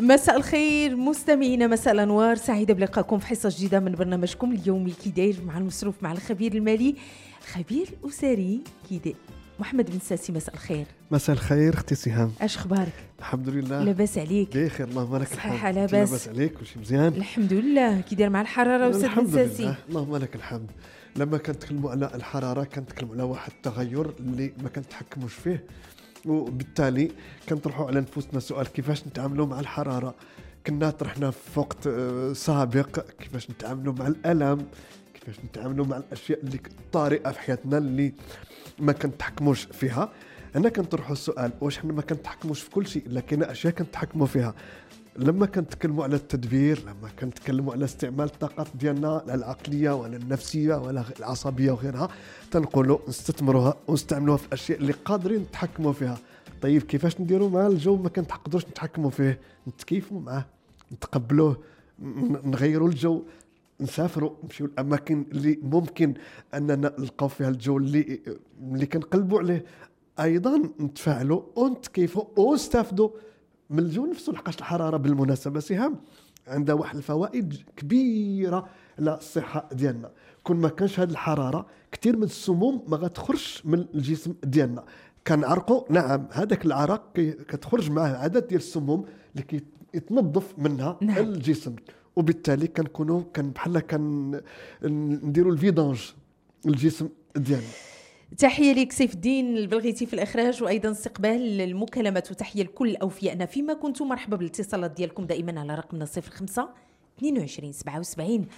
مساء الخير مستمعينا، مساء الانوار، سعيده بلقائكم في حصه جديده من برنامجكم اليومي كي داير مع المصروف مع الخبير المالي الخبير الاسري كي داير محمد بن ساسي. مساء الخير. مساء الخير اختي سهام، اش اخبارك؟ الحمد لله لاباس عليك؟ بخير اللهم لك الحمد. صحه لاباس؟ لاباس عليك وشي مزيان الحمد لله. كي داير مع الحراره استاذ بن ساسي؟ اللهم لك الحمد. لما كنتكلموا على الحراره كنتكلموا على واحد التغير اللي ما كنتحكموش فيه، وبالتالي كنطرحوا على نفوسنا سؤال كيفاش نتعاملوا مع الحراره. كنا طرحنا في وقت سابق كيفاش نتعاملوا مع الالم، كيفاش نتعاملوا مع الاشياء اللي طارئه في حياتنا اللي ما كنتحكموش فيها. انا كنطرحوا السؤال واش حنا ما كنتحكموش في كل شيء، لكن اشياء كنتحكموا فيها. لما كنتكلموا على التدبير، لما كنتكلموا على استعمال الطاقات ديالنا العقليه ولا النفسيه ولا العصبيه وغيرها، تنقولوا نستثمروها ونستعملوها في الاشياء اللي قادرين نتحكموا فيها. طيب كيفاش نديروا مع الجو ما كنقدروش نتحكموا فيه؟ نتكيفوا معاه، نتقبلوه، نغيروا الجو، نسافروا، نمشيو الاماكن اللي ممكن اننا نلقاو فيها الجو اللي كنقلبوا عليه. ايضا نتفاعلوا ونتكيفوا ونستافدوا من الجو نفسه. لحقاش الحراره بالمناسبه سهام عندها واحد الفوائد كبيره على الصحه ديالنا. كون ما كانش هذه الحراره كثير من السموم ما غتخرجش من الجسم ديالنا. كنعرقوا، نعم، هذاك العرق كتخرج معه عدد ديال السموم اللي يتنظف منها نعم. الجسم، وبالتالي كنكونوا بحال نديروا الفيدانج الجسم ديالنا. تحية لك سيف الدين البلغيتي في الإخراج، وأيضا استقبال المكالمات، وتحية لكل أوفيائنا فيما كنتم. مرحبا بالاتصالات ديالكم دائما على رقمنا 05 22 77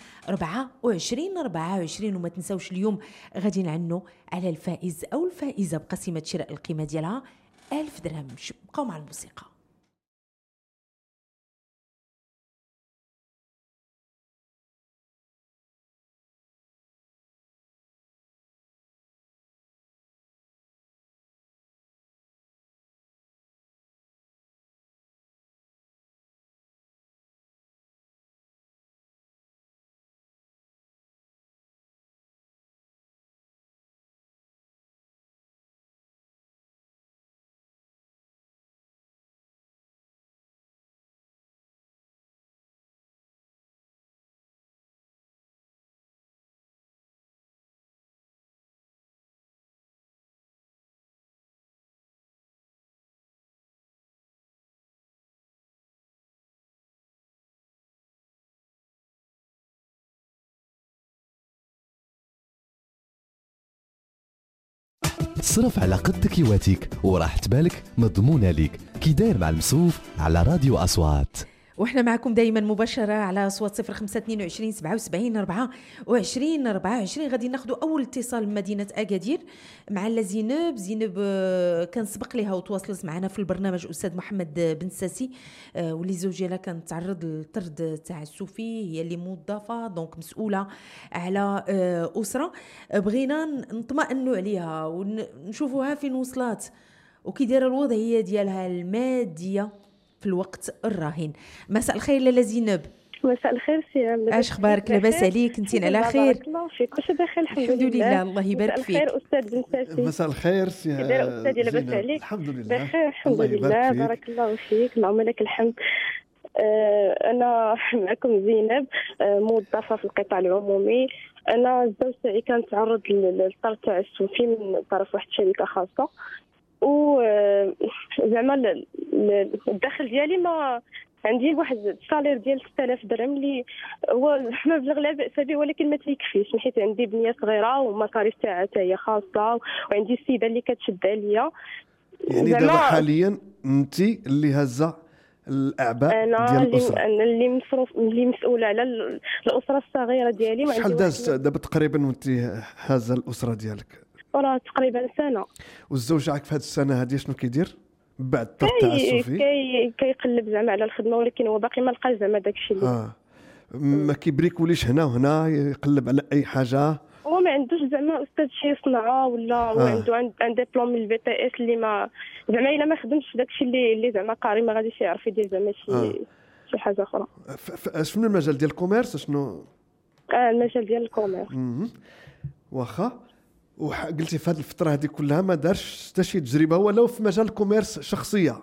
24. وما تنسوش اليوم غادي نعنوا على الفائز أو الفائزة بقسيمة شراء القيمة ديالها 1000 درهم. بقاو مع الموسيقى. صرف على قد كيواتيك وراح تبالك مضمونة ليك. كي داير مع المصروف على راديو أصوات، واحنا معكم دائما مباشرة على أصوات 05 22 77 24. غادي ناخذوا أول اتصال من مدينة أكادير مع زينب. كان سبق لها وتواصلت معنا في البرنامج أستاذ محمد بن ساسي، واللي زوجها كانت تعرض للطرد تعسفي، هي اللي موظفة دونك مسؤولة على أسرة. بغينا نطمئنوا عليها ونشوفوها فين وصلت وكي دايره الوضعية ديالها المادية في الوقت الراهن. مساء الخير لاله زينب. مساء الخير سي. اش اخبارك؟ لاباس عليك؟ انتي على خير؟ بارك الله فيك. كلشي بخير الحمد لله. الله يبارك فيك. مساء الخير استاذ بن ساسي. مساء الخير سي استاذي، لاباس عليك؟ الحمد لله بخير الحمد لله. بارك الله فيك. اللهم لك الحمد. انا معكم زينب، موظفه في القطاع العمومي. انا الزوج تاعي كان تعرض للطرد تعسفي من طرف واحد الشركه خاصه، و زعما الدخل ديالي ما عندي واحد السالير ديال 6000 درهم اللي هو مبلغ لا باس به، ولكن ما تيكفيش حيت عندي بنيه صغيره ومصاريف تاعها هي خاصه، وعندي السيده اللي كتشد عليا. يعني دابا حاليا انت اللي هزه الاعباء ديال الاسره؟ انا اللي مسؤوله على الاسره الصغيره ديالي. شحال داز دابا تقريبا وانت هازه الاسره ديالك؟ راه تقريبا سنه. والزوج تاعك في هذه السنه هذه شنو كيدير بعد الطرد التعسفي؟ كيقلب زعما على الخدمه، ولكن هو باقي ما لقاش زعما داكشي اللي ما كيبريكوليش هنا وهنا، يقلب على اي حاجه. هو ما عندوش زعما استاذ شي صنعه ولا هو عنده دبلوم من البي تي اس اللي ما زعما الا ما خدمش داكشي اللي زعما قاري ما غاديش يعرف يدير زعما شي حاجه اخرى. شنو المجال ديال الكوميرس؟ شنو المجال ديال الكوميرس. واخا. وقلتي في هذه الفتره هذه كلها ما دارش حتى شي تجربه ولو في مجال الكوميرس شخصيه؟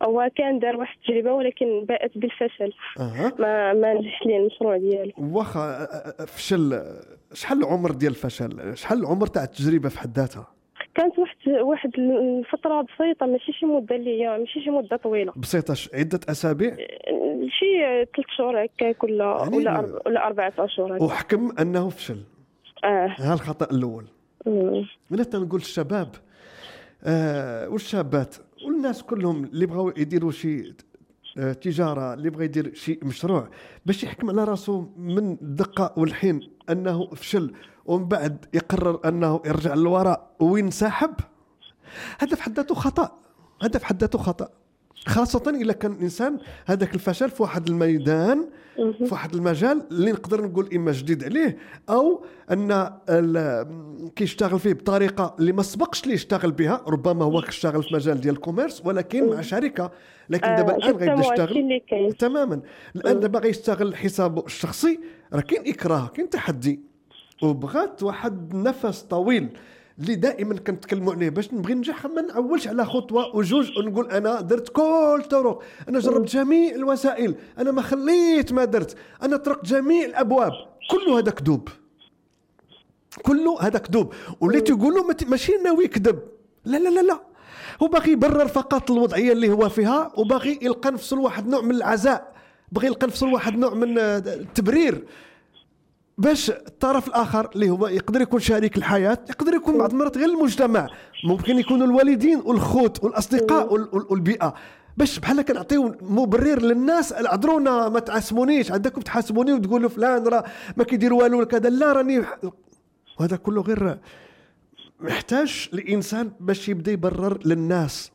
هو كان دار واحد التجربه ولكن باءت بالفشل. ما نجحش ليه المشروع ديالو. واخا فشل، شحال العمر ديال الفشل؟ شحال العمر تاع التجربه في حد ذاتها؟ كانت واحد الفتره بسيطه، ماشي شي مده اللي هي ماشي شي مده طويله، بسيطه. عده اسابيع، شي 3 شهور هكاك ولا 4 أشهر. وحكم انه فشل. هذا الخطا الاول. انا تنقول الشباب والشابات والناس كلهم اللي بغاو يديروا شي تجاره، اللي بغى يدير شي مشروع، باش يحكم على راسه من الدقه والحين انه فشل ومن بعد يقرر انه يرجع للوراء وينسحب، هذا في حد ذاته خطا. هذا في حد ذاته خطا، خاصه اذا كان الانسان هذاك الفشل في واحد الميدان، في واحد المجال اللي نقدر نقول اما جديد عليه او ان كيشتغل فيه بطريقه اللي ما سبقش ليه يشتغل بها. ربما هو كيشتغل في مجال ديال الكوميرس ولكن مع شركه، لكن دابا الان غيبدا يشتغل تماما. الان دابا غيشتغل حسابه الشخصي، راه كاين اكراه، كاين تحدي، وبغات واحد نفس طويل اللي دائما كنتكلموا عليه باش نبغي ننجح. ما نعولش على خطوه وجوج ونقول انا درت كل الطرق، انا جربت جميع الوسائل، انا ما خليت ما درت، انا طرقت جميع الابواب. كله هذا كذوب، كله هذا كذوب. واللي تيقولوا ماشي ناوي يكذب، لا لا لا لا، هو باغي يبرر فقط الوضعيه اللي هو فيها، وباغي يلقى نفسه واحد نوع من العزاء، باغي يلقى نفسه واحد نوع من التبرير باش الطرف الآخر اللي هو يقدر يكون شريك الحياة، يقدر يكون بعض المرات غير المجتمع، ممكن يكونوا الوالدين والخوت والأصدقاء والبيئة، باش بحال كنعطيو مبرر للناس. عذرونا ما تعاسمونيش، عندكم تحاسبوني وتقولوا فلان راه ما كيدير والو كذا، لا راني. وهذا كله غير محتاج الإنسان باش يبدا يبرر للناس.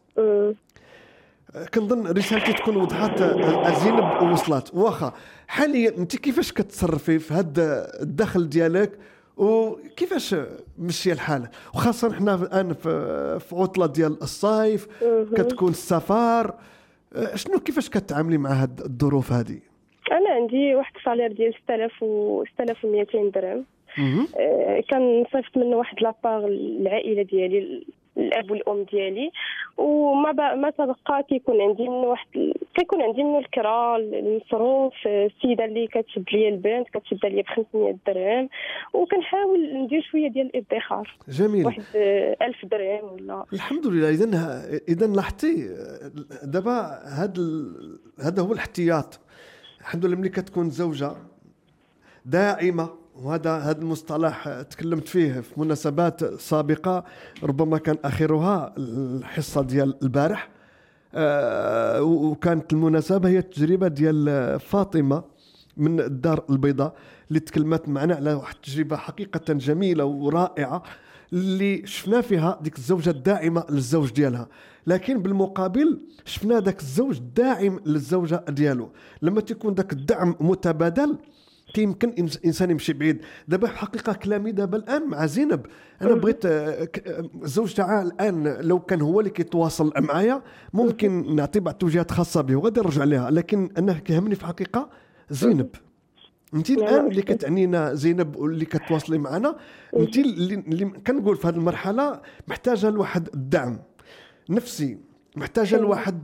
كنظن رسالتي تكون وضحت زينب ووصلت. واخا حاليا انت كيفاش كتصرفي في هذا الدخل ديالك وكيفاش مشي الحال؟ وخاصه حنا الان في عطله ديال الصيف، كتكون السفر، شنو كيفاش كتعاملي مع هاد الظروف هذه؟ انا عندي واحد الصالير ديال 6200 درهم. كان صيفط منه واحد لاباغ العائله ديالي، الاب والام ديالي، وما تبقى كيكون عندي منه الكرا، المصروف، السيده اللي كتشد لي البنت كتشد لي ب 500 درهم، وكنحاول ندير شويه ديال الادخار. جميل. واحد 1000 درهم ولا. الحمد لله. اذا لاحظتي دابا هذا هو الاحتياط. الحمد لله ملي كتكون زوجه دائمه، وهذا المصطلح تكلمت فيه في مناسبات سابقة، ربما كان آخرها الحصة ديال البارح، وكانت المناسبة هي التجربة ديال فاطمة من الدار البيضاء اللي تكلمت معنا على واحد التجربة حقيقة جميلة ورائعة اللي شفنا فيها ديك الزوجة الداعمة للزوج ديالها، لكن بالمقابل شفنا داك الزوج الداعم للزوجة ديالو. لما تكون داك الدعم متبادل يمكن انسان يمشي بعيد. دابا حقيقه كلامي دابا الان مع زينب، انا بغيت الزوج تاعها الان لو كان هو اللي كيتواصل معايا ممكن نعطي بعض التوجيهات خاصه به وغادي نرجع لها، لكن انا كيهمني في الحقيقه زينب. انت الان اللي كتعنينا زينب واللي كتواصلي معنا، انت اللي كنقول في هذه المرحله محتاجه لواحد الدعم نفسي، محتاجه لواحد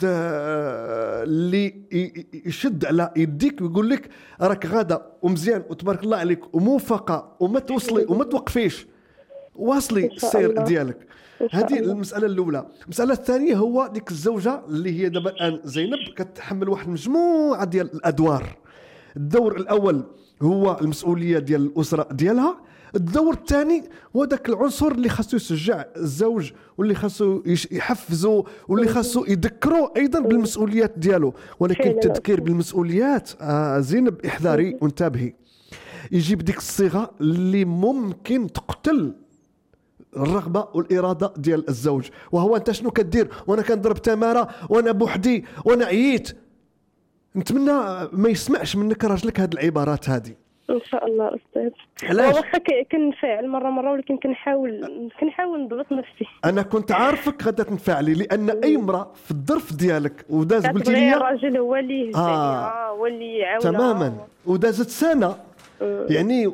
اللي يشد على يديك ويقول لك راك غاده ومزيان وتبارك الله عليك وموفقه وما توصلي وما توقفيش، واصلي السير ديالك. هذه المساله الاولى. المساله الثانيه هو ديك الزوجه اللي هي دابا الان زينب كتحمل واحد مجموعه ديال الادوار. الدور الاول هو المسؤوليه ديال الاسره ديالها، الدور الثاني هو داك العنصر اللي خاصو يشجع الزوج واللي خاصو يحفزه واللي خاصو يذكره ايضا بالمسؤوليات ديالو. ولكن التذكير بالمسؤوليات زينب احذري وانتبهي، يجيب ديك الصيغه اللي ممكن تقتل الرغبه والاراده ديال الزوج. وهو انت شنو كدير وانا كنضرب تماره وانا بوحدي وانا عييت؟ نتمنى ما يسمعش منك راجلك هذه العبارات هذه ان شاء الله استاذ. علاش؟ واخا كنفعل مره ولكن كنحاول نضبط نفسي. انا كنت عارفك غادا تنفعلي، لان اي امراه في الظرف ديالك وداز قلتي لي الراجل هو اللي هو اللي يعاون تماما، ودازت سنه يعني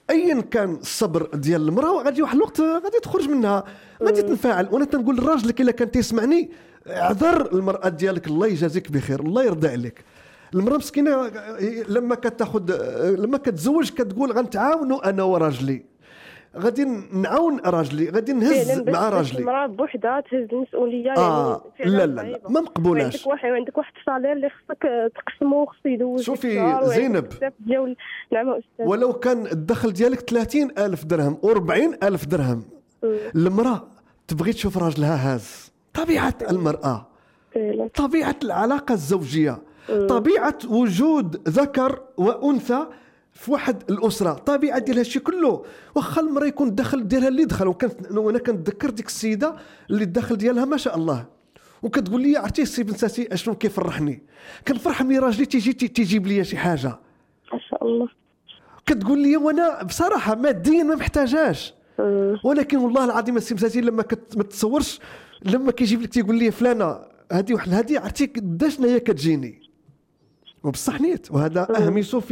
ايا كان الصبر ديال المراه غادي واحد الوقت غادي تخرج منها، غادي تنفعل. وانا تنقول للراجل الا كان تيسمعني اعذر المراه ديالك، الله يجازيك بخير، الله يرضى عليك. المراه مسكينه لما لما كتزوج كتقول غنتعاونوا انا وراجلي، غادي نعاون راجلي، غادي نهز مع راجلي. المراه بوحدها تهز المسؤوليه يعني لا ما مقبولاش. عندك واحد الصالير اللي خصك تقسمه، خصو يدوز. شوفي زينب، نعم استاذ، ولو كان الدخل ديالك 30,000 درهم و40,000 درهم، المراه تبغي تشوف راجلها هاز. طبيعه المراه، طبيعه العلاقه الزوجيه، طبيعه وجود ذكر وانثى في واحد الاسره، طبيعه ديال هادشي كله. واخا المراه يكون الدخل ديالها اللي دخل، وانا كنتذكر ديك السيده اللي الدخل ديالها ما شاء الله، وكتقول لي عرفتي السي بنتاتي اشنو كيفرحني؟ كنفرح ملي راجلي تيجيب لي شي حاجه ما شاء الله. كتقول لي وانا بصراحه ماديا ما محتاجاش، ولكن والله العظيم السي بنتاتي لما ما تتصورش لما كيجيب لك تيقول لي فلانه هذه واحد هذه عرفتي قداش هي كتجيني وبصح نيت. وهذا اهميسو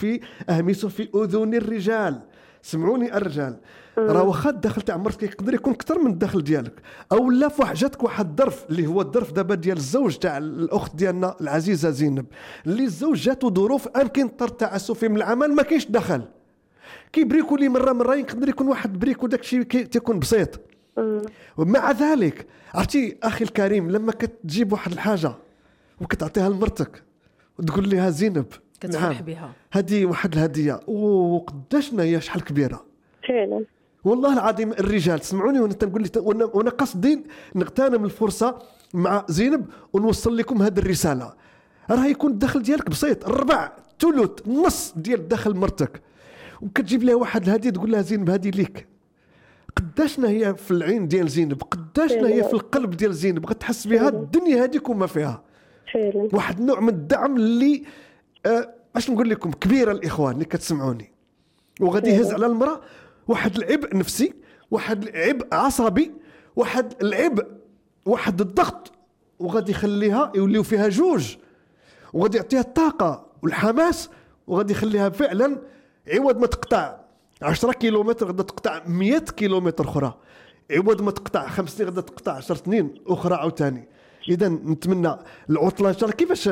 في اذن الرجال. سمعوني الرجال، راه واخا الدخل تاع مرتك يقدر يكون اكثر من الدخل ديالك، او لا في جاتك واحد الظرف اللي هو الظرف دابا ديال الزوج تاع الاخت ديالنا العزيزه زينب، اللي الزوج جاتو ظروف امكن اضطر تعسفي من العمل، ما كاينش دخل، كيبريكو لي مره يقدر يكون واحد بريكو داكشي تيكون بسيط. ومع ذلك عرفتي اخي الكريم، لما كتجيب واحد الحاجه وكتعطيها لمرتك وتقول لها زينب كتفرح بها، هذه واحد الهديه، وقداشنا هي شحال كبيره فعلا. والله العظيم الرجال سمعوني وانا تنقول لي وانا قصدي نغتنم الفرصه مع زينب ونوصل لكم هذه الرساله. راه يكون الدخل ديالك بسيط، الربع ثلث نص ديال دخل مرتك، وكتجيب لها واحد الهديه تقول لها زينب هذه ليك. قداشنا هي في العين ديال زينب، قداشنا هي في القلب ديال زينب، غتحس بها الدنيا هذيك وما فيها. فعلا. واحد النوع من الدعم اللي اش نقول لكم كبيره الاخوان اللي كتسمعوني، وغادي يهز على المراه واحد العبء نفسي، واحد العبء عصبي، واحد العبء، واحد الضغط، وغادي يخليها يوليو فيها جوج، وغادي يعطيها الطاقه والحماس، وغادي يخليها فعلا عوض ما تقطع 10 كيلومتر غادي تقطع 100 كيلومتر اخرى، عوض ما تقطع 5 سنين غادي تقطع 10 سنين اخرى عاوتاني. اذا نتمنى العطله ان شاء الله كيفاش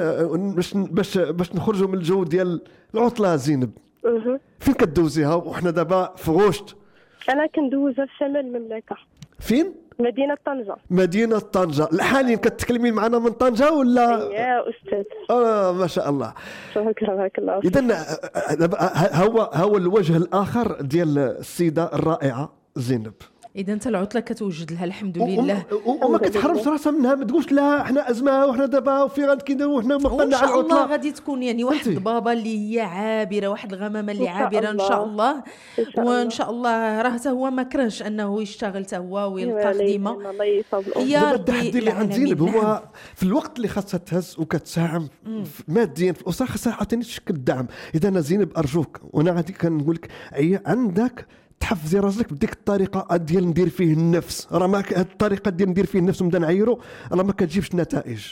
باش نخرجوا من الجو ديال العطله. زينب فين كدوزيها؟ وحنا دابا في غوشت. انا كندوزها في شمال المملكه. فين؟ مدينه طنجه. مدينه طنجه. الحاليا كتكلمين معنا من طنجه ولا؟ يا استاذ. ما شاء الله، بارك الله. اذا هو الوجه الاخر ديال السيده الرائعه زينب. اذا انت العطله كتوجد لها الحمد لله، وما كتحرمش راسها منها، ما تقولش لا احنا ازمه وحنا دابا وفي غاد كيديروا وحنا مقطعنا على العطله. ان شاء الله غادي تكون يعني واحد البابا اللي هي عابره، واحد الغمامه اللي عابره ان شاء الله. وان شاء الله راه حتى هو ما كرهش انه يشتغل حتى هو ويلقى خديمه. دابا التحدي اللي عند زينب هو في الوقت اللي خاصها تهز وكتساهم ماديا في الاسره، خاصها عاوتاني تشكل الدعم. اذا انا زينب ارجوك، وانا غادي كنقول لك عندك تحفزي راسك بديك الطريقه ديال ندير فيه النفس. راه ما هاد الطريقه ديال ندير فيه النفس ونبدا نعيرو راه ما كتجيبش نتائج.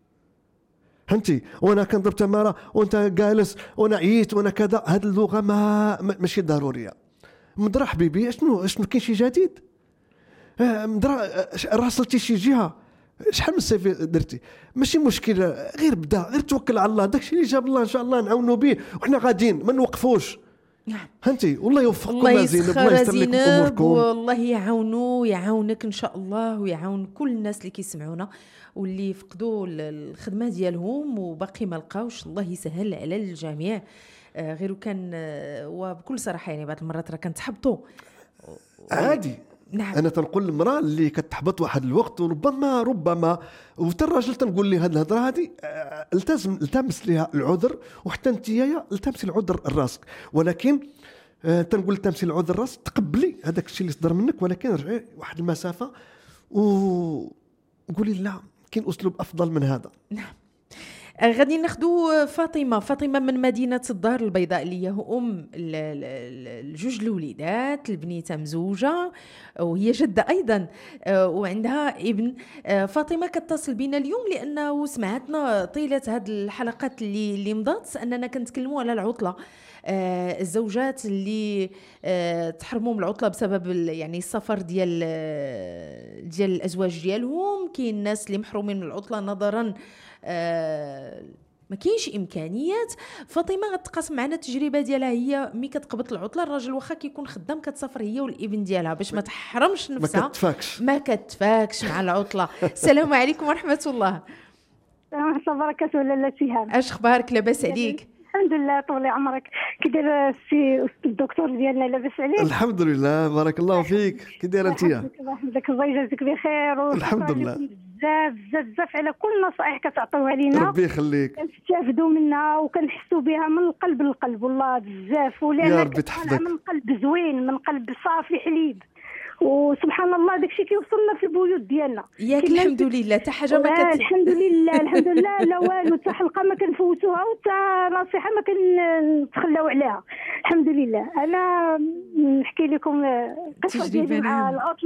فهمتي؟ وانا كنضرب تماره وانت جالس وانا عييت وانا كذا، هاد اللغه ماشي ضروريه. مدرا حبيبي شنو كاين شي جديد؟ مدرا راسلتي شي جهه، شحال من سيفي درتي؟ ماشي مشكل، غير بدا، غير توكل على الله، داكشي اللي جاب الله ان شاء الله نعاونوا به وحنا غاديين ما نوقفوش. هانتي والله يوفقكم يا زينب، الله يستر لكم اموركم، والله يعاونك ان شاء الله، ويعاون كل الناس اللي كيسمعونا واللي فقدوا الخدمه ديالهم وباقي ما لقاوش. الله يسهل على الجميع. غير كان وبكل صراحه يعني بعض المرات راه كنتحبطوا عادي. نعم. انا تنقول للمراه اللي كتحبط واحد الوقت، وربما وحتى الراجل تنقول لي هذه الهضره هذه التمس لها العذر، وحتى انت التمسي العذر لراسك. ولكن تنقول التمسي العذر راسك، تقبلي هذاك الشيء اللي صدر منك، ولكن رجعي واحد المسافه وقولي لا كاين اسلوب افضل من هذا. نعم. غادي ناخذوا فاطمه من مدينه الدار البيضاء، اللي هي ام الجوج الوليدات، البنيته مزوجه وهي جده ايضا وعندها ابن. فاطمه كتصل بنا اليوم لانه سمعتنا طيله هذه الحلقات اللي مضات اننا كنتكلموا على العطله. الزوجات اللي تحرموا من العطله بسبب يعني السفر ديال الازواج ديالهم. كاين الناس اللي محرومين من العطله نظرا ما كاينش امكانيات. فاطمه غتقاسم معنا التجربه ديالها، هي ملي كتقبط العطله الراجل واخا كيكون خدام كتسافر هي والابن ديالها باش ما تحرمش نفسها، ما كتفاكش مع العطله. السلام عليكم ورحمه الله. ورحمة الله وبركاته. لاله سهام، اش اخبارك؟ لاباس عليك؟ الحمد لله. طولي عمرك. كي داير السي الدكتور ديالنا؟ لاباس عليك؟ الحمد لله بارك الله فيك. كي دايره انت؟ الله يحفظك، الله يجازيك بخير. الحمد لله. بزاف بزاف بزاف على كل نصائح كتعطيوها لينا، ربي يخليك. كنستافدوا منها وكنحسوا بها من القلب للقلب والله بزاف. يا ربي تحفظك. من قلب زوين، من قلب صافي حليب، وسبحان الله داكشي كيوصلنا في البيوت ديالنا. ياك الحمد لله. حتى حاجه ما الحمد لله الحمد لله. لا والو، حتى حلقه ما كنفوتوها وحتى نصيحه ما كنتخلاو عليها. الحمد لله. انا نحكي لكم قصه ديالي مع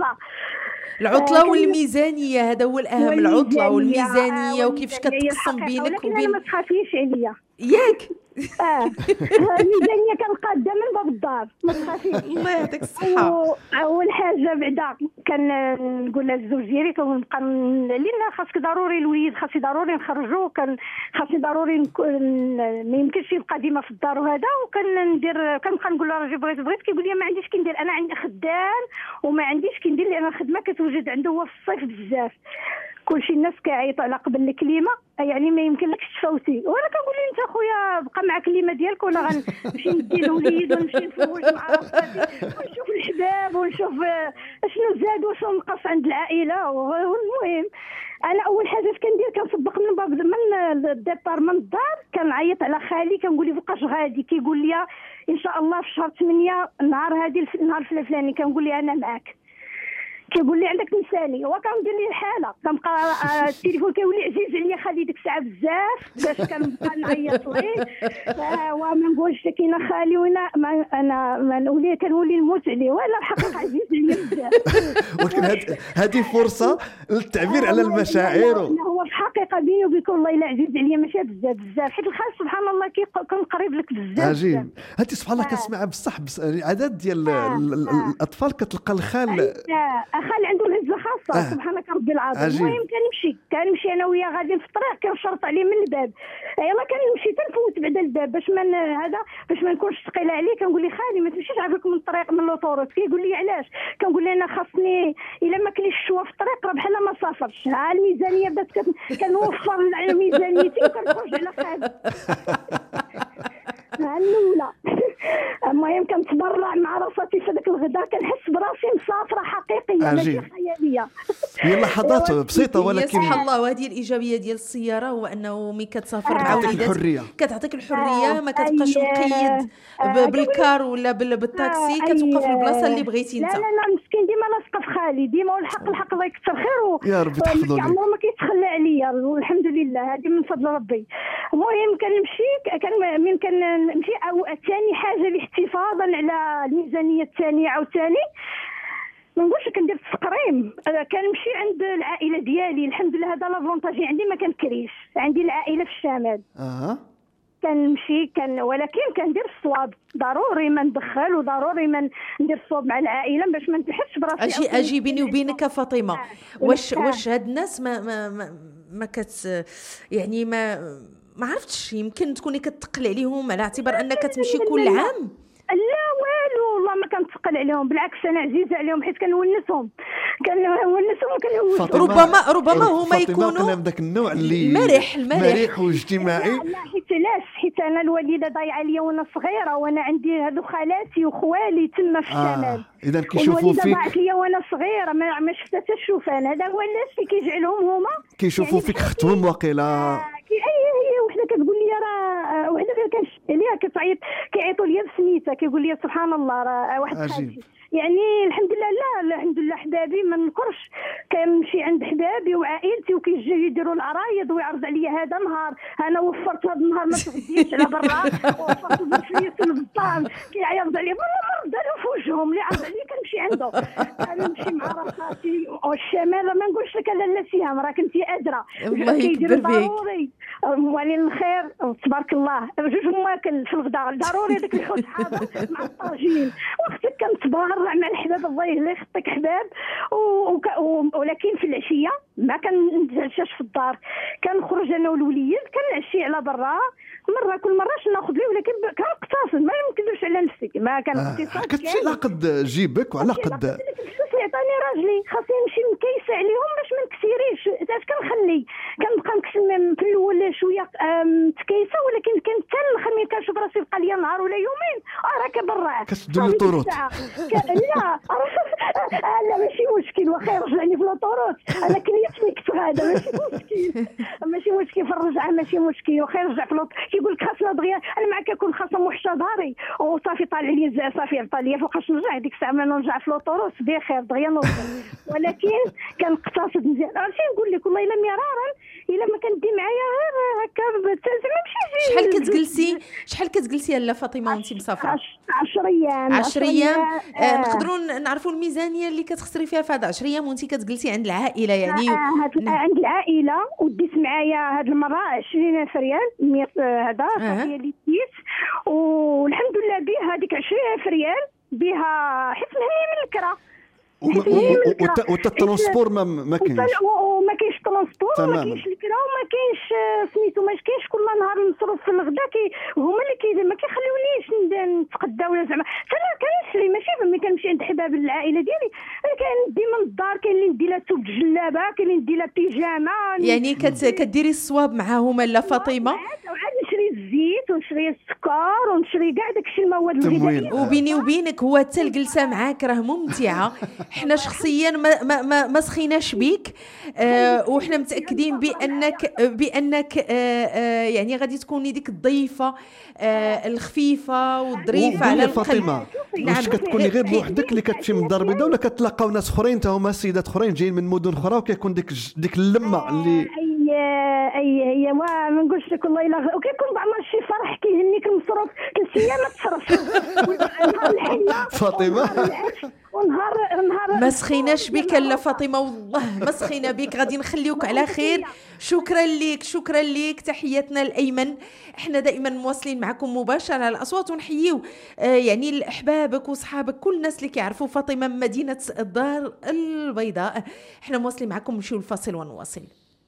العطله والميزانيه. هذا هو الاهم، العطله والميزانيه وكيفاش كتقسم بينك وبين. ما تخافيش عليا ياك. الميزانيه كنقاده من باب الدار، ما تخافيش. الله يعطيك الصحه. اول حاجه بعدا كنقول للزوج ديالي كنبقى لينا خاصك ضروري الوليد، خاصني ضروري نخرجو، خاصني ضروري ما يمكنش يبقى ديما في الدار وهذا. كنبقى نقول له راجل بغيت كيقول لي ما عنديش كي ندير، انا عندي خدام وما عنديش كي ندير، لان الخدمه كتوجد عنده هو في الصيف بزاف. كلشي الناس كيعيطوا على قبل الكلمه، يعني ما يمكنلكش تفوتي. وانا كنقول له انت خويا بقى مع الكلمه ديالك، ولا غنمشي ندي الوليد ونمشي نفوت مع راسي ونشوف الحباب ونشوف شنو زاد وشنو نقص عند العائله. والمهم انا اول حاجه كندير كنسبق من باب من الديبار من الدار، كنعيط على خالي كنقول له فوقاش غادي، كيقول لي ان شاء الله في شهر 8 النهار الفلاني. كنقول لي انا معاك. كيقول لي عندك نساني، هو كندير لي الحاله، كنبقى التليفون كيولي عزيز عليا خالي ديك الساعه بزاف باش كنبقى نعيط ليه وما نقولش لك انا خالي وانا انا ما نولي كنولي نموت عليه، ولا الحقيقه عزيز عليا بزاف. ولكن هذه فرصه للتعبير على المشاعر. هو في الحقيقه بيني وبينك والله الا عزيز عليا ماشي بزاف حيت الخال سبحان الله كيكون قريب لك بزاف. عجيب. هاتي سبحان الله كتسمع بصح عدد ديال الاطفال كتلقى الخال خال عنده الهزه خاصه. سبحانك ربي العظيم. المهم كنمشي انا وياه غاديين في الطريق، كنشرط عليه من الباب، يلا كنمشي تنفوت بعد الباب باش ما نكونش ثقيله عليه. كنقول لي خالي ما تمشيش عافاك من الطريق من لوطوروت. كيقول لي علاش؟ كنقول له انا خاصني الا ما كليش الشوا في الطريق راه بحال ما سافرش. ها الميزانيه بدات كنوفر على ميزانيتي وكنخرج على خالي. الاولى. المهم كنتبرع مع راساتي في ذاك الغداء، كنحس براسي مسافره حقيقيه ماشي خياليه. هي لحظات بسيطه ولكن سبحان الله. وهذه الايجابيه ديال السياره هو انه ملي كتسافر مع وليداتك كتعطيك الحريه، ما كتبقاش مقيد بالكار ولا بالتاكسي، كتبقى في البلاصه اللي بغيتي انت. لا مسكين ديما لاصقه في خالي ديما، والحق الله يكثر خيره يا ربي تحفظوا لي. عمره ما كيتخلى عليا والحمد لله، هذه من فضل ربي. المهم كنمشي او ثاني حاجه الاحتفاظا على الميزانيه الثانيه عاوتاني ما نقولش كندير التقريم. كنمشي عند العائله ديالي الحمد لله، هذا لافونتاجي عندي، ما كنكريش. عندي العائله في الشمال كنمشي ولكن كندير الصواب ضروري ما ندخل، وضروري ما ندير الصواب مع العائله باش ما نحسش براسي. اجي بيني وبينك فاطمه، واش هاد الناس ما كت يعني ما عرفتش، يمكن تكوني كتقل عليهم على اعتبار انك تمشي كل عام؟ لا والو والله ما كنتقل عليهم، بالعكس انا عزيزه عليهم حيت كنونسهم ربما هما يكونوا من داك النوع اللي مرح واجتماعي. لا حيت انا الوالده ضايعه عليا وانا صغيره، وانا عندي هذو خالاتي وخوالي تما في الشمال. اذا كيشوفوا فيك ضاعت ليا وانا صغيره، ما شفتها حتى الشوفان. هذا هو الناس اللي كيجعلهم هما كيشوفوا فيك اختهم واقيلا. هي وحده كتقول لي راه وحده كنشد عليها كتعيط، كيعيطوا لي بسميتها، كيقول لي سبحان الله راه واحد خالتي يعني الحمد لله. لا الحمد لله حبابي ما نكرش، كنمشي عند حبابي وعائلتي وكيجيو يديروا العرايض ويعرض عليا هذا نهار انا وفرت، هذا النهار ما تغديش على برا وفرت الفلوس البطال كيعرض عليا برا، ما رد له في وجههم اللي عرض عليا كنمشي عنده. انا نمشي مع راساتي والشمال ما نقولش لك لا سهام راك انت ادرى كيديروا ضروري موالين الخير تبارك الله جوج ماكل في الغداء ضروري داك الحوت هذا مع الطاجين. وقتك كنتبرع مع الحباب الله الله يخطيك حباب ولكن في العشيه ما كنتعشاش في الدار، كنخرج انا والوليد كنعشي على برا مره كل مره ناخذ ليه، ولكن كنقتصد ما يمكنش على نفسي ما كان اقتصاد. كتمشي على قد جيبك وعلى قد الفلوس اللي عطاني راجلي خاصني نمشي نكيس عليهم باش ما نكسيريش. اش كنخلي كنبقى نكسم في الاول شويه تكيسه، ولكن كان حتى الاخر ملي كنشوف راسي بقى لي نهار ولا يومين راه كبرع كتسدو لي طروط. لا ماشي مشكل واخا يرجعني في الطروط انا كنيتني كتغادا ماشي مشكل ماشي مشكل في الرجعه ماشي مشكل واخا يرجع في كيقول لك خاصنا دغيا انا معك كنكون خاصه محشى داري وصافي طالع لي صافي عطا لي فوقاش نرجع ديك الساعه ما نرجع في الطروط بخير دغيا نوصل. ولكن كنقتصد مزيان عرفتي نقول لك والله الا مرارا الا ما كندي معايا هكا زعما ماشي شحال كتجلسي لا فاطمه وانت مسافره؟ 10 ايام. 10 ايام. نقدروا نعرفوا الميزانيه اللي كتخسري فيها في هذا 10 ايام وانت كتجلسي عند العائله يعني؟ عند العائله وديت معايا هذه المره 20,000 ريال 100 هذا صافي اللي ديت والحمد لله بها هذيك 20,000 ريال بها حيت هي من الكرا والترونسبور ما كاينش وما كاينش ترونسبور وما كاينش الكرا وما كاينش سميتو ما كاينش كل نهار نصرف في الغداء هما اللي ما كيخليونيش نتقدى ولا زعما انا كنشري ماشي ملي كنمشي عند حباب العائله ديالي كاين ديما الدار كاين اللي ندي لها ثوب جلابه كاين اللي ندي لها بيجامه يعني كديري الصواب معاهم لا فاطمه وعاد نشري الزيت ونشري السكر ونشري كاع داكشي المواد الغذائيه. وبيني وبينك هو حتى الجلسه معاك راه ممتعه. حنا شخصيا ما سخيناش بيك وحنا متاكدين بانك يعني غادي تكوني ديك الضيفه الخفيفه والظريفه على فاطمه. واش كتكوني غير بوحدك اللي كتمشي من الدار البيضاء ولا كتلاقاو ناس اخرين حتى هما سيدات اخرين جايين من مدن اخرى وكيكون ديك اللمه اللي هي ما نقولش لك والله الا وكيكون بعض شي فرح كيهنيك المصروف 3 ايام ما تصرفش فاطمه ونهار ما سخيناش بك لا فاطمه والله ما سخينا بك. غادي نخليوك على خير. شكرا ليك تحياتنا الايمن. احنا دائما مواصلين معكم مباشره على الاصوات ونحييو يعني احبابك وصحابك كل الناس اللي كيعرفوا فاطمه من مدينه الدار البيضاء. احنا مواصلين معكم نمشيو الفاصل ونواصل.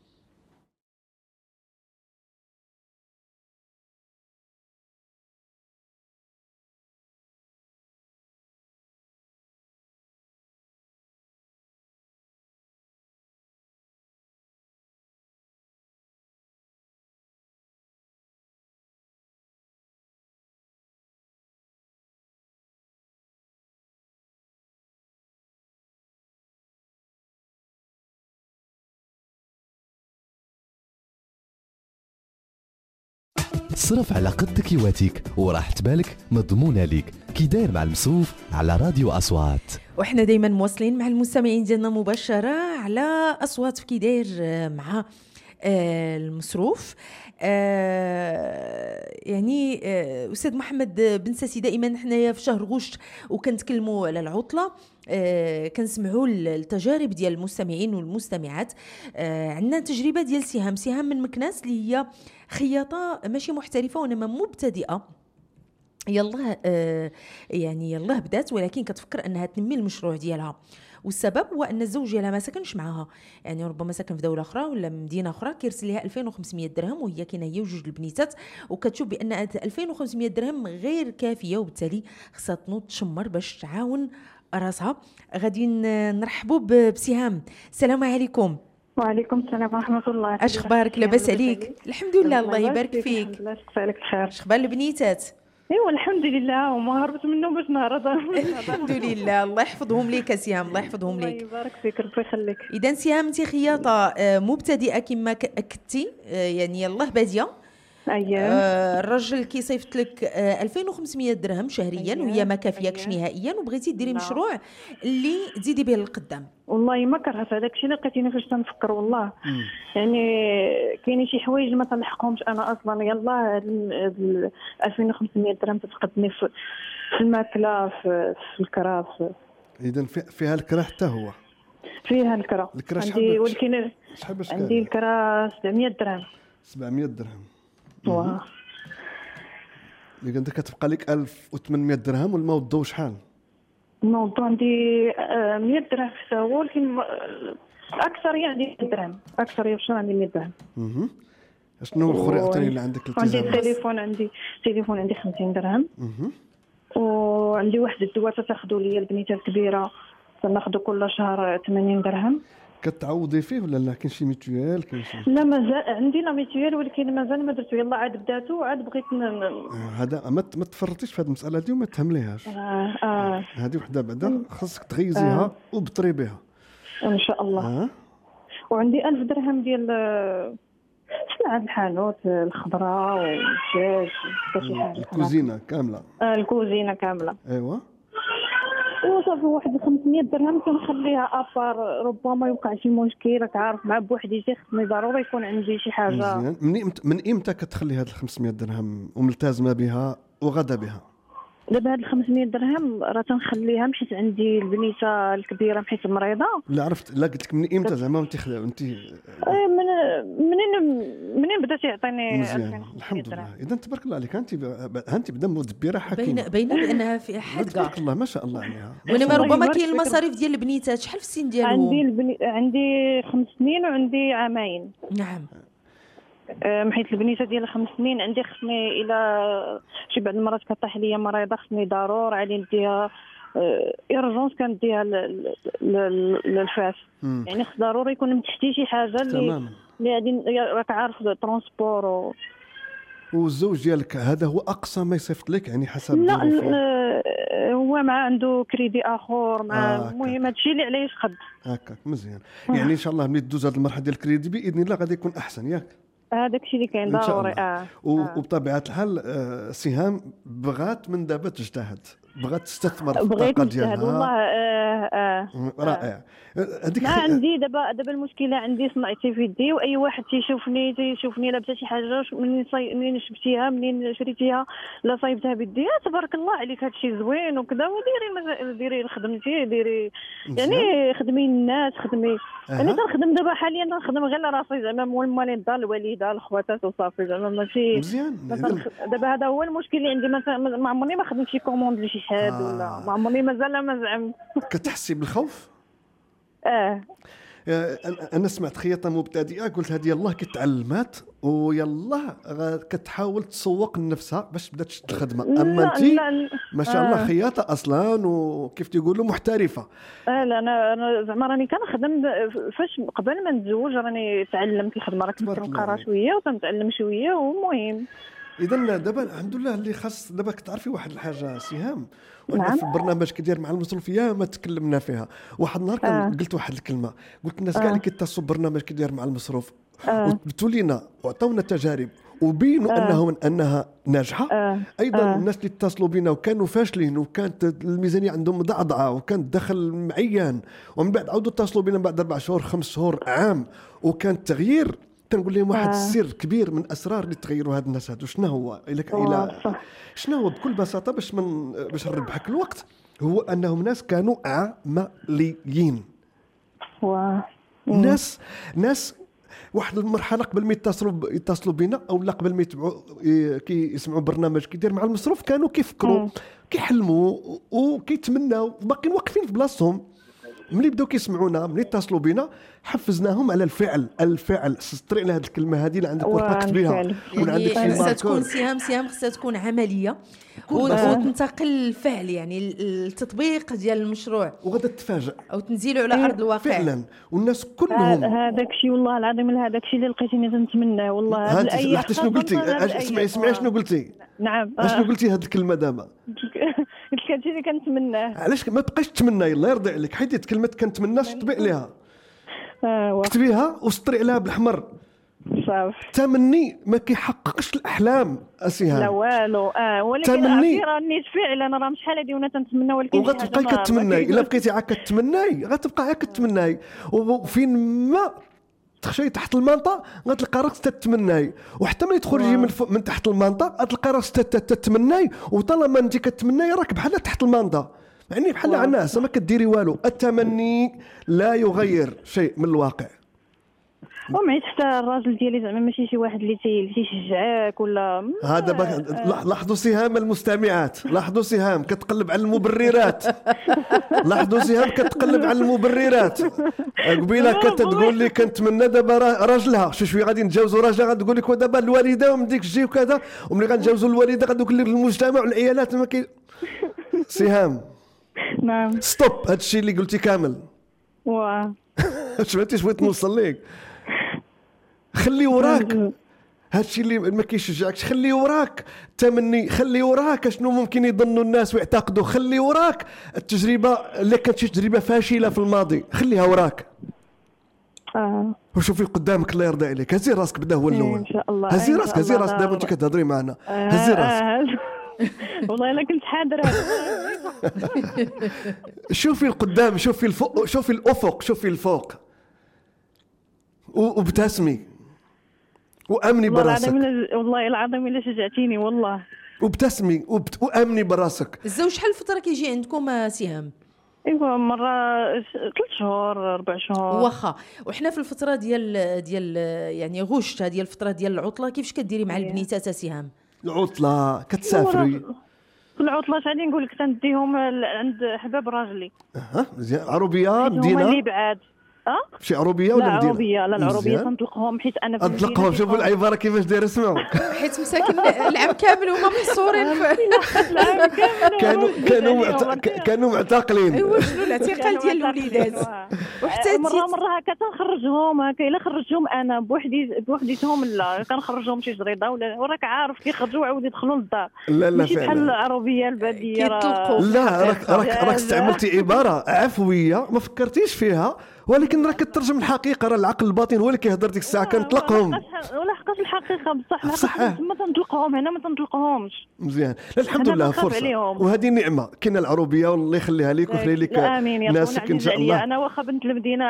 صرف على قد كيواتيك وراح تبالك مضمونة ليك كي داير مع المصروف على راديو أصوات. وإحنا دايما مواصلين مع المستمعين ديالنا مباشرة على أصوات في كي داير مع المصروف. يعني أستاذ محمد بن ساسي دائما حنايا في شهر غشت وكنتكلموا على العطلة كنسمعوا التجارب ديال المستمعين والمستمعات. عندنا تجربة ديال سهام من مكناس اللي هي خياطة ماشي محترفة وإنما مبتدئة. يلا بدات ولكن كتفكر أنها تنمي المشروع ديالها، والسبب هو أن الزوج ديالها ما سكنش معها، يعني ربما سكن في دولة أخرى ولا مدينة أخرى، كيرسل لها 2500 درهم وهي كاينة هي وجوج البنيتات وكتشوف بأن 2500 درهم غير كافية وبالتالي خصها تنوض تشمر باش تعاون راسها. غادي نرحبوا بسهام. السلام عليكم. وعليكم السلام ورحمة الله. اش اخبارك؟ لاباس عليك؟ الحمد لله الله يبارك فيك. الحمد لله تسالك الخير. اش اخبار البنيتات؟ ايوا الحمد لله وما هربت منهم باش نهرب. الحمد لله الله يحفظهم لك سهام الله يحفظهم لك. الله يبارك فيك ربي يخليك. اذا سهام انت خياطه مبتدئه كما اكدتي يعني يلاه باديه الرجل كيصيفط لك 2500 درهم شهريا وهي ما كافياكش نهائيا، وبغيتي ديري مشروع اللي تزيدي به للقدام. والله ما كرهت هذاك الشيء، لقيتيني فاش تنفكر والله. يعني كاين شي حوايج ما تنلحقهمش انا اصلا. يلا 2500 درهم تتقدني في الماكله، في الكرا، اذا فيها الكرا حتى هو فيها الكرا عندي، ولكن عندي الكرا 700 درهم. 700 درهم واه اللي عندك كتبقى لك 1800 درهم. والموضوع شحال؟ الموضوع عندي 100 درهم حتى هو، ولكن اكثر عندي 100 درهم. اكثر باش عندي 100 درهم. شنو الاخر عاوتاني اللي عندك؟ عندي التليفون، عندي 50 درهم. وعندي واحد الدواء تاخذوا لي البنيته الكبيره، تناخذوا كل شهر 80 درهم. كتعوضي فيه ولا لا؟ كاين شي ميتويال؟ كاين شي؟ لا مازال عندي لا ميتويال، ولكن مازال ما درتو. يلا عاد بداتو وعاد بغيت هذا ما تفرطيش في هذه المساله دي وما تهمليهاش. هذه وحده بعدا خاصك تغيزيها وبطري بها ان شاء الله. وعندي 1000 درهم ديال صناعه الحانوت، الخضره والدجاج كشي حاجه. الكوزينه كامله. الكوزينه كامله. ايوا. وصافي واحد 500 درهم كنخليها افار، ربما يوقع شي مشكل. راك عارف مع بوحدي خصني ضروري يكون عندي شي حاجه. مزيان. من امتى كتخلي هاد 500 درهم وملتزمه بها وغدا بها؟ دابا هاد 500 درهم راه تنخليها حيت عندي البنيته الكبيره حيت مريضه. لا عرفت، لا قلت لك من امتى زعما انت منين بدا تيعطيني مزيان. الحمد لله. اذا تبارك الله عليك، انت بدا مدبره حكيمه، باينه بانها في حد كاع. تبارك الله ما شاء الله عليها. وانما ربما كاين المصاريف ديال البنيتات. شحال في السن ديالهم؟ عندي 5 سنين وعندي عامين. نعم. حيت البنيته ديال 5 سنين عندي خصني الى شي بعض المرات كطيح ليا مريضه خصني ضروري علي نديها ايرجونس، كنديها للفاس. يعني خص ضروري يكون من تحتي شي حاجه اللي غادي راك عارف الترونسبور والزوج ديالك هذا هو اقصى ما يصيفط لك يعني حسب لا هو مع عنده كريدي اخر مع المهم هادشي اللي عليه يشقد هكاك. مزيان. يعني ان شاء الله ملي تدوز هذه المرحله ديال الكريدي باذن الله غادي يكون احسن ياك. هذاك الشيء اللي كاين ضروري. وبطبيعه الحال سهام بغات من دابا تجتهد، بغات تستثمر في الطاقه ديالها. والله رائع. هذيك ما عندي دابا المشكله عندي صنعتي في يدي، واي واحد تيشوفني لابسه شي حاجه منين شفتيها منين شريتيها لا صايبتها بيدي تبارك الله عليك هادشي زوين وكذا، وديري خدمتي ديري يعني خدمي الناس خدمي. انا تنخدم دابا حاليا تنخدم غير راسي زعما مولين الدار الوالده الخواتات وصافي زعما ماشي مزيان. دابا هذا هو المشكل اللي عندي. ما عمرني ما خدمت شي كوموند لشي حد ولا ما عمرني مازال ما زعم. كتحسي بالخوف؟ انا سمعت خياطه مبتدئه قلت هذه يلاه كتعلمات ويلا كتحاول تسوق لنفسها باش بدات تشد الخدمه. اما انت ما شاء الله خياطه اصلا وكيف تيقولوا محترفه. لا انا زعما راني كنخدم فاش قبل ما نتزوج راني تعلمت الخدمه، راه كنت كنقرا شويه وكنتعلم شويه ومهم. اذا دابا الحمد لله اللي خاص دابا كتعرفي واحد الحاجه سهام، وانا في البرنامج كدير مع المصروفيه ما تكلمنا فيها. واحد النهار قلت واحد الكلمه، قلت الناس كاع اللي كيتصلوا برنامج كدير مع المصروف وثبتوا لنا وعطاونا تجارب وبينوا انها ناجحه. ايضا الناس اللي اتصلوا بنا وكانوا فاشلين وكانت الميزانيه عندهم ضعضعه وكان الدخل معيان ومن بعد عاودوا اتصلوا بنا بعد 4 شهور 5 شهور عام وكان التغيير. تنقول لهم واحد السر كبير من اسرار اللي تغيروا هاد الناس هادو. شنو هو الى شنو هو بكل بساطه باش نربحك الوقت، هو انهم ناس كانوا عمليين. ناس واحد المرحله قبل ما يتصلوا بنا او لا قبل ما يسمعوا برنامج كيدير مع المصروف كانوا كيفكروا كيحلموا وكيتمناو باقيين واقفين في بلاصتهم. ملي بداو كيسمعونا ملي اتصلوا بنا حفزناهم على الفعل. سطري على هذه الكلمه هذه اللي عندك ورقه كتبيها ولا عندك شي خصها تكون سهام خصها تكون عمليه وتنتقل للفعل، يعني التطبيق ديال المشروع وغادا تتفاجئ او تنزيلوا على ارض الواقع فعلا. والناس كلهم هذاك الشيء والله العظيم هذاك الشيء اللي لقيتيني تنتمناه والله. بالاي شنو قلتي؟ اسمعي شنو قلتي. نعم شنو قلتي هذه الكلمه دابا؟ قلت لك هادشي اللي كنتمناه. علاش ما تبقاش تتمنى؟ يلا يرضي عليك حيدي كلمه كنتمنى شطبي عليها كتبيها وسطري عليها بالاحمر صافي التمني ما كيحققش الاحلام اسيها لا والو. ولكن تمني. راني فعلا راه شحال هادي وانا تنتمنى، ولكن وغتبقاي كتمناي الا بقيتي عا كتمناي غتبقى عا كتمناي، وفين ما تخشي تحت المنطقه غتلقى راسك تتمناي، وحتى ملي تخرجي من تحت المنطقه غتلقى راسك تتمناي، وطالما انت كتمناي راك بحال تحت المنطقه، يعني بحال عناس ما كديري والو. التمني لا يغير شيء من الواقع. ومعيت حتى الراجل ديالي زعما ماشي شي واحد اللي تيشجعك ولا هذا لاحظوا سهام المستمعات، لاحظوا سهام كتقلب على المبررات، لاحظوا سهام كتقلب على المبررات. قبيله كتقول لي كنتمنى دابا راجلها شويه غادي نتجاوزوا راجلها، غتقول لك ودابا الوالده ومن ديك الجهه وكذا، وملي غنتجاوزوا الوالده غتقول لك المجتمع والعيالات ما كاين. سهام نعم ستوب هذا الشيء اللي قلتي كامل. واه شفتي بغيت نوصل لك؟ خلي وراك هادشي اللي ما كيشجعكش، خلي وراك تمني، خلي وراك شنو ممكن يظنوا الناس ويعتقدوا، خلي وراك التجربه اللي كانت شي تجربه فاشله في الماضي، خليها وراك. وشوفي قدامك الله يرضى عليك، هزي راسك بدا هو الاول. ان شاء الله هزي راسك، هزي راسك دابا انت كتهضري معنا، هزي راسك. والله الا كنت حاضره. شوفي القدام، شوفي الفوق، شوفي الافق، شوفي الفوق، وابتسمي وامني براسك. والله العظيم الا شجعتيني والله. وابتسمي وامني براسك. الزوج شحال فتره كيجي عندكم سهام؟ ايوا مره 3 شهور 4 شهور واخا. وحنا في الفتره ديال يعني غشت هذه الفتره ديال العطله، كيفاش كديري مع البنيتات سهام؟ العطله كتسافري؟ في العطله غادي نقول لك تنديهم عند حباب راجلي. مزيان. عروبيه مدينه اللي بعاد شي عروبيه ولا مدينه؟ عروبيه. لا العروبيه تنطلقهم حيت انا اطلقهم. شوفوا العباره كيفاش دايره، اسمعوا. حيت مساكن العام كامل هما محصورين كانوا معتقلين. ايوا شنو الاعتقال ديال الوليدات. وحتى مره هكا تنخرجهم هكا، الا خرجتهم انا بوحديتهم لا كنخرجهم شي جريده وراك عارف كيخرجوا ويعاودوا يدخلوا للدار. لا ماشي بحال العربيه الباديه. لا راك استعملتي عباره عفويه ما فكرتيش فيها، ولكن راك كترجم الحقيقه. راه العقل الباطن هو اللي كيهضر ديك الساعه. كنطلقهم ولا حقاش الحقيقه بصح ما تنطلقهم هنا، ما تنطلقهمش. مزيان. الحمد لله فرصه، وهذه نعمه. كاين العروبيه والله يخليها لك ويخلي لك ناسك ان شاء الله. انا واخا بنت المدينه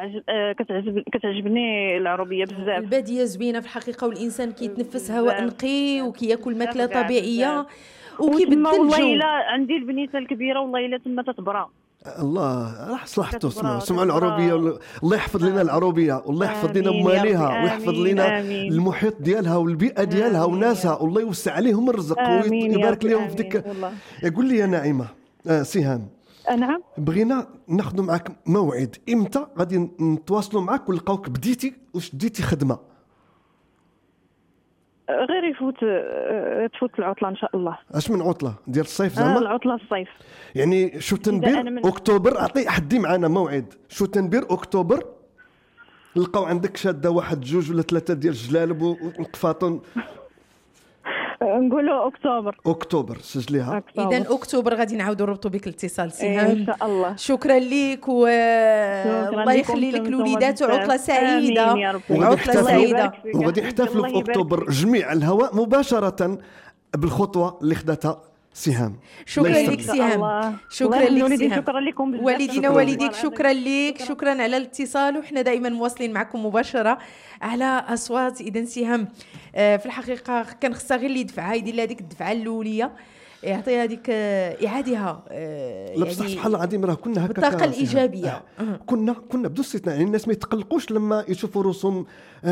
كتعجبني العروبيه بزاف. الباديه زوينه في الحقيقه، والانسان كيتنفس هواء نقي وكياكل ماكله طبيعيه وكيبدل الجو. والله الا عندي البنيته الكبيره والله الا تما تتبرا. الله راح صلحتو. سمعوا العروبيه. الله يحفظ لنا العروبيه، والله يحفظ لنا ماليها، ويحفظ لنا المحيط ديالها والبيئه ديالها وناسها، والله يوسع عليهم الرزق ويبارك لهم في ديك. يقول لي يا نعيمه سهام، نعم بغينا ناخذ معك موعد امتى غادي نتواصلوا معك ونلقاوك بديتي وشديتي خدمه. غير تفوت العطله ان شاء الله. اش من عطله ديال الصيف زعما؟ العطله الصيف يعني شو تنبير اكتوبر. اعطي حدي معنا موعد شو تنبير اكتوبر نلقاو عندك شاده 1 2 ولا 3 ديال الجلالب والقفاطن. نقولوا اكتوبر سجليها. اذا اكتوبر غادي نعاودوا نربطوا بك الاتصال سهام. ان شاء الله. شكرا لك والله يخلي لك الوليدات وعطله سعيده. وعطله سعيده. وغادي نحتفلوا في اكتوبر جميع الهواء مباشره بالخطوه اللي خدتها سهام. شكرا لك سهام. شكرا لك سهام. شكرا لكم والدينا والديك. شكرا لك. شكرا على الاتصال، وحنا دائما مواصلين معكم مباشره على اصوات. اذا سهام في الحقيقه كان خصها غير اللي يدفعها، يدير هذيك الدفعه الاوليه، يعطيها هذيك اعادها. لا بصح سبحان الله العظيم راه كنا هكا بالطاقه الايجابيه. كنا بدون استثناء. يعني الناس ما يتقلقوش لما يشوفوا رسوم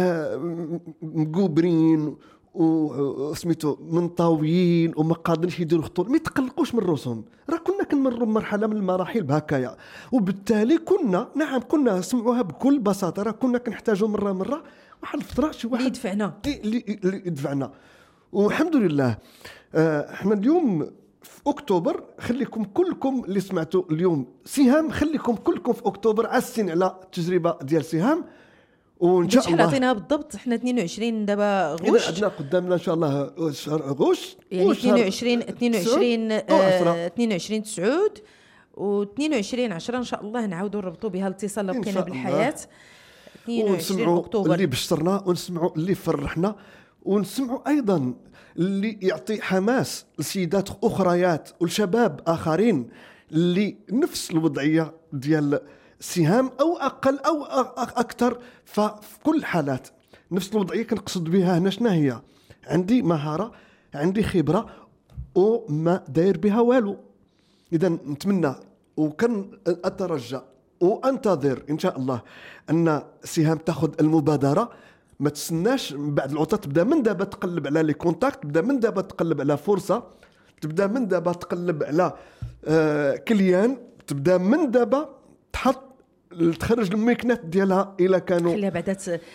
مقوبرين وسميتو منطويين وما قادرينش يديروا خطور، ما يتقلقوش من الرسوم. راه كنا كنمروا بمرحله من المراحل بهكايا، وبالتالي كنا سمعوها بكل بساطه. راه كنا كنحتاجوا مره واحد الفتره شي واحد اللي يدفعنا. والحمد لله احنا اليوم في اكتوبر. خليكم كلكم اللي سمعتوا اليوم سهام، خليكم كلكم في اكتوبر عاسين على التجربه ديال سهام. وان شاء الله عطيناها بالضبط. احنا 22 دابا غوش. عندنا قدامنا ان شاء الله شهر غوش، يعني 22 تسعود و22 10 ان شاء الله نعاودوا نربطوا بها الاتصال لو بقينا بالحياه. ونسمعوا اللي بشرنا ونسمعوا اللي فرحنا ونسمعوا ايضا اللي يعطي حماس لسيدات اخريات والشباب اخرين اللي نفس الوضعيه ديال سهام او اقل او اكثر. ففي كل الحالات نفس الوضعيه كنقصد بها هنا شنو هي؟ عندي مهاره، عندي خبره وما داير بها والو. اذا نتمنى وكان اترجى وانتظر ان شاء الله ان سهام تاخذ المبادره، ما تستناش من بعد العطله، تبدا من دابا تقلب على لي كونتاكت، تبدا من دابا تقلب على فرصه، تبدا من دابا تقلب على كليان، تبدا من دابا تخرج الميكنات ديالها الا كانوا خليها بعدا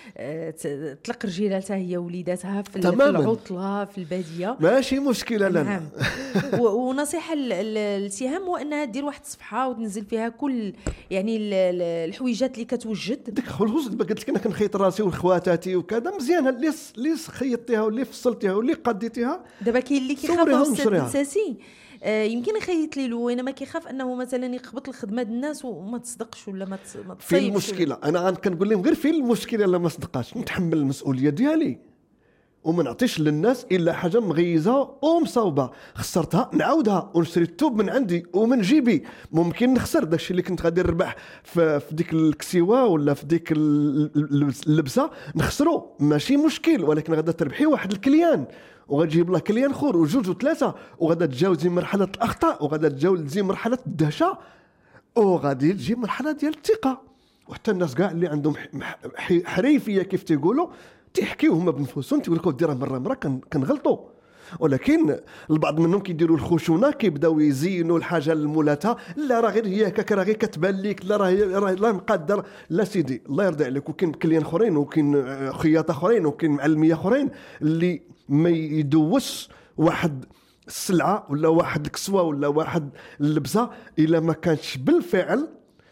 تطلق رجيلاتها هي وليداتها في العطله في الباديه، ماشي مشكله لنا. نعم. ونصيحه للسهام هو انها دير واحد الصفحه وتنزل فيها كل يعني الحويجات اللي كتوجد. ديك خلص دابا قلت لك انا كنخيط راسي وخواتاتي وكذا مزيان، اللي خيطتيها واللي فصلتيها واللي قديتيها. دابا كاين اللي كيخاف الاستاذ بنساسي يمكن يخيط لي له، انا ما كيخاف انه مثلا يقبط الخدمه ديال الناس وما تصدقش ولا ما تصيبش. في المشكله انا كنقول لهم غير في المشكله لا ما صدقاش نتحمل المسؤوليه ديالي وما نعطيش للناس الا حاجه مغيزه ومصاوبه، خسرتها نعاودها ونشري الثوب من عندي ومن جيبي. ممكن نخسر داكشي اللي كنت غادي نربح في ديك الكسيوه ولا في ديك اللبسه نخسرو ماشي مشكل، ولكن غادا تربحي واحد الكليان وغتجيب له كليان اخر وجوج وثلاثه، وغادا تجاوزي مرحله الاخطاء وغادا تجاوزي مرحله الدهشه وغادي تجي مرحله ديال الثقه. وحتى الناس كاع اللي عندهم حريفيه كيف تيقولوا تيحكيو هما بنفسهم تيقول لك ديرها مره كنغلطوا، ولكن البعض منهم كيديروا الخشونه كيبداو يزينوا الحاجه لمولاتها. لا راه غير هي هكاك، راه غير كتبان لك، لا راه مقدر. لا سيدي الله يرضي عليك، وكاين كليان اخرين وكاين خياط اخرين وكاين معلميه اخرين اللي ما يدوش واحد السلعه ولا واحد الكسوه ولا واحد اللبسه الا ما كانتش بالفعل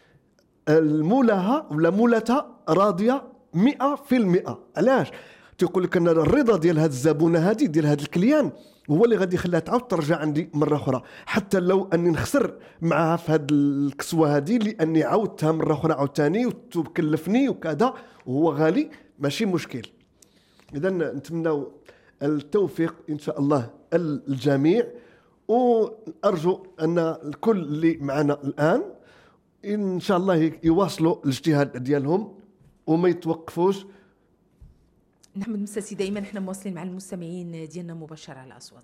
المولاها ولا مولاتها راضيه 100%. علاش؟ تيقول لك ان الرضا ديال هاد الزبونه هذه ديال هاد الكليان هو اللي غادي يخليها تعاود ترجع عندي مره اخرى، حتى لو اني نخسر معها في هاد الكسوه هذه لاني عاودتها مره اخرى عاوتاني وتكلفني وكذا وهو غالي ماشي مشكل. اذا نتمناو التوفيق ان شاء الله الجميع، وارجو ان الكل اللي معنا الان ان شاء الله يواصلوا الاجتهاد ديالهم وما يتوقفوش. نحمد مساسي دائما احنا مواصلين مع المستمعين ديالنا مباشرة على الأصوات.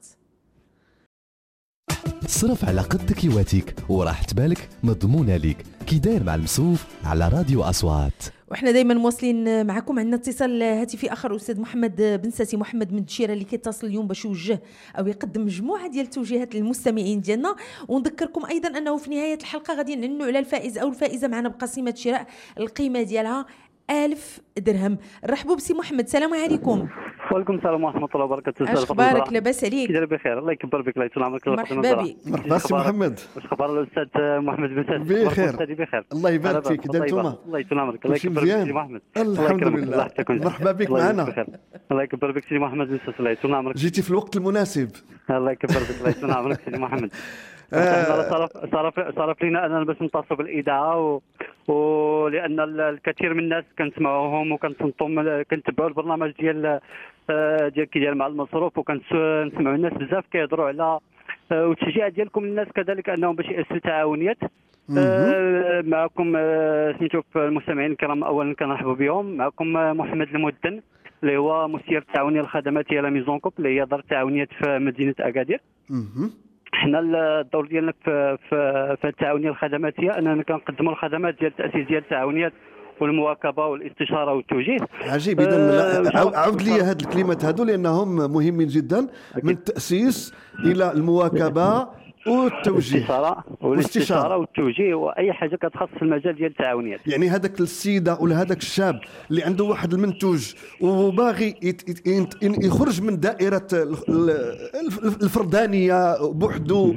صرف على قد كيواتيك وراح تبالك مضمونة ليك كي داير مع المصروف على راديو أصوات. وإحنا دايما مواصلين معكم. عندنا اتصال هاتفي آخر أستاذ محمد بن ساسي، محمد من الدشيرة، اللي كيتصل اليوم باش يوجه أو يقدم مجموعة ديال التوجيهات للمستمعين ديالنا. ونذكركم أيضا أنه في نهاية الحلقة غادي نعلنوا على الفائز أو الفائزة معنا بقسيمة شراء القيمة ديالها 1000 درهم. رحبوا بسي محمد، السلام عليكم. وعليكم السلام ورحمه الله وبركاته. اش اخبارك؟ لاباس عليك؟ كي بخير الله يكبر بك، الله يطول عمرك. مرحبا بك. مرحبا سي محمد. واش اخبار الاستاذ محمد بن ساسي؟ بخير الله يبارك فيك. كي دايرتم؟ الله يطول عمرك، الله يكبر بك سي محمد. الحمد لله. مرحبا بك معنا. الله يكبر بك سي محمد بن ساسي، الله يطول عمرك. جيتي في الوقت المناسب. الله يكبر بك، الله يطول عمرك سي محمد. صرف لنا اننا باش نتصلوا بالاذاعه ولان الكثير من الناس كنسمعوهم وكنصنتهم كنتبعوا البرنامج ديال كي داير مع المصروف، وكنسمعوا الناس بزاف كيهضروا على والتشجيع ديالكم للناس كذلك انهم باش ياسسوا تعاونيات معكم. سميتو المستمعين الكرام، اولا كنرحبوا بهم. معكم محمد المدن اللي هو مدير التعاونيه الخدمات ديال ميزون كوب اللي هي دار التعاونيات في مدينه اكادير. حنا الدور ديالنا في التعاونيه الخدماتيه اننا كنقدموا الخدمات ديال التاسيس ديال التعاونيات والمواكبه والاستشاره والتوجيه. عجيب. اذا عاود لي هاد الكلمات هادو لانهم مهمين جدا، من التاسيس الى المواكبه والتوجيه والاستشاره والتوجيه واي حاجه كتخص المجال ديال التعاونيات. يعني هذاك السيده ولا هذاك الشاب اللي عنده واحد المنتوج وباغي يخرج من دائره الفردانيه بوحدو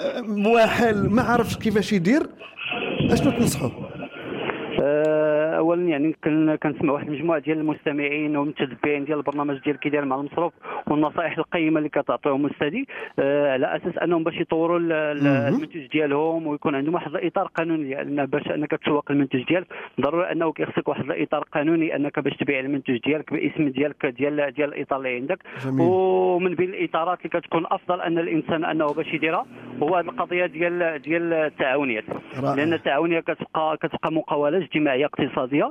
مواحل ما عرفش كيفاش يدير، اشنو تنصحوا؟ اولا يعني كنسمع واحد المجموعه ديال المستمعين والمتتبعين ديال البرنامج ديال كي داير مع المصروف والنصائح القيمه اللي كتعطيهم الاستاذي على اساس انهم باش يطوروا المنتوج ديالهم ويكون عندهم واحد الاطار قانوني، لان باش انك تسوق المنتوج ديالك ضروري انه كيخصك واحد الاطار قانوني انك باش تبيع المنتوج ديالك باسم ديالك ديال الاطار اللي عندك. جميل. ومن بين الاطارات اللي كتكون افضل ان الانسان انه باش يديرها هو هذه القضيه ديال التعاونيات، لان التعاونيه كتبقى مقاوله اجتماعيه اقتصاديه